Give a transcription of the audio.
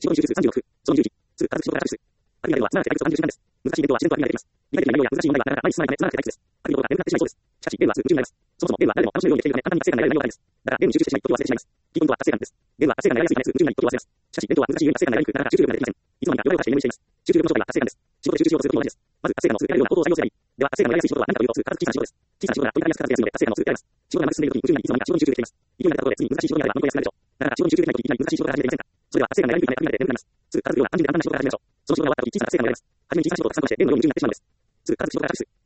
仕事に集中する36、その10時、数、数、仕事から着手。ある意味では、すなわち大学数30時間です。難しい勉強は自然とは限られています。理解できない内容や難しい問題はなかなか毎日済まないため、すなわち退屈です。ある意味では眠くなってしまいそうです。しかし、ゲームは数、夢中になります。そもそもゲームは誰でも楽しめるようにできているため、簡単に達成感が得られる内容があるんです。だから、ゲームに集中してしまい、時を忘れてしまいます。キーポイントは達成感です。ゲームは達成感が得られやすいため、数、夢中になり、時を忘れます。しかし、勉強は難しい上に達成感が得られにくい、なかなか集中力ができません。いつの間にか弱々して眠りしています。集中力の正体は達成感です。仕事で集中しようとするときも同じです。まず、達成感の数得られるような行動を採用すればいい。では、達成感が得られやすい仕事は何かというと、数、数、小さな仕事です。小さな仕事なら取り組みやすく片付けやすいので、達成感の数得られます。仕事がうまく進んでいるときに夢中になり、いつの間にか仕事に集中できています。勢いになったところで、次に難しい仕事になれば、本当に安くなるでしょう。だから、仕事に集中できないとき、いきなり難しい仕事から始めてみませんか。それでは、達成感が得られにくいため、限られて眠くなります。数、数、ような単純で簡単な仕事から始めましょう。その仕事が終わったとき、小さな達成感が得られます。はじめに小さな仕事をたくさんこなして、ゲームのように夢中になってしまうのです。数、数、仕事から着手。